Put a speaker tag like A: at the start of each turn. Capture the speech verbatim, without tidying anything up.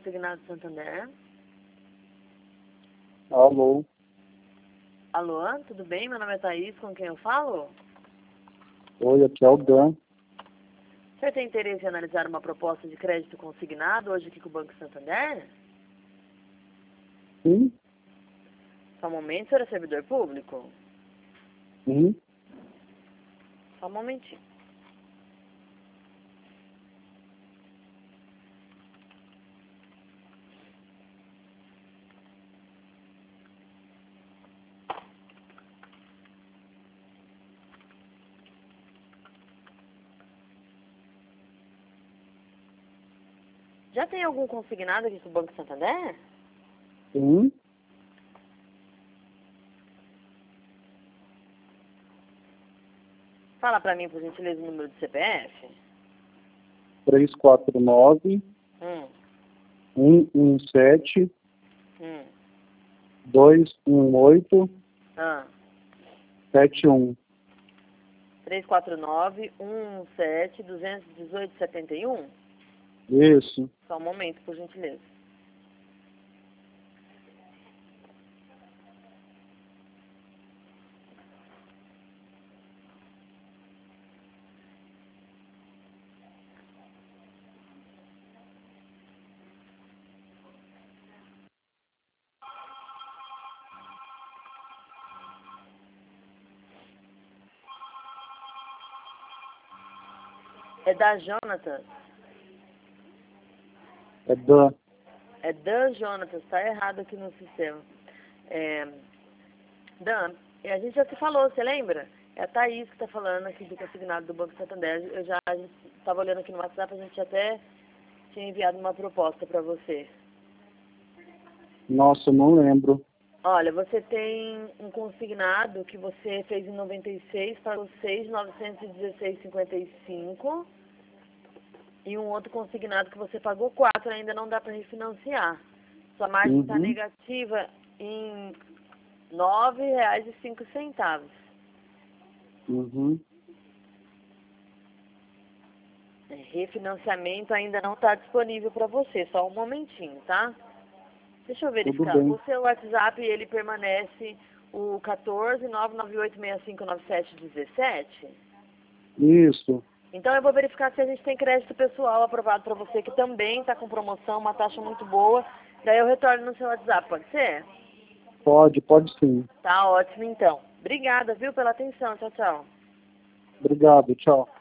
A: Consignado Santander.
B: Alô?
A: Alô, tudo bem? Meu nome é Thaís, com quem eu falo?
B: Oi, aqui é o Dan.
A: O senhor tem interesse em analisar uma proposta de crédito consignado hoje aqui com o Banco Santander?
B: Sim?
A: Só um momento, o senhor é servidor público?
B: Sim?
A: Só um momentinho. Já tem algum consignado aqui com o Banco Santander?
B: Sim?
A: Fala pra mim, por gentileza, o número do C P F.
B: três quatro nove,
A: Hum,
B: um um sete,
A: hum,
B: dois um oito,
A: ah.
B: sete um.
A: três quatro nove, um um sete, dois um oito, sete um.
B: Isso.
A: Só um momento, por gentileza. É da Jonatas.
B: É Dan.
A: É Dan Jonatas, tá errado aqui no sistema. É, Dan, e a gente já se falou, você lembra? É a Thaís que tá falando aqui do consignado do Banco Santander. Eu já estava olhando aqui no WhatsApp, a gente até tinha enviado uma proposta para você.
B: Nossa, eu não lembro.
A: Olha, você tem um consignado que você fez em noventa e seis, pagou seis mil novecentos e dezesseis reais e cinquenta e cinco. E um outro consignado que você pagou quatro, ainda não dá para refinanciar. Sua margem está
B: Uhum.
A: negativa em nove reais e cinco centavos.
B: Uhum.
A: Refinanciamento ainda não está disponível para você, só um momentinho, tá? Deixa eu
B: Tudo
A: verificar.
B: bem.
A: O seu WhatsApp, ele permanece o quatorze, nove nove oito, seis cinco nove sete um sete?
B: Isso.
A: Então eu vou verificar se a gente tem crédito pessoal aprovado para você, que também está com promoção, uma taxa muito boa. Daí eu retorno no seu WhatsApp, pode ser?
B: Pode, pode sim.
A: Tá ótimo então. Obrigada, viu, pela atenção. Tchau, tchau.
B: Obrigado, tchau.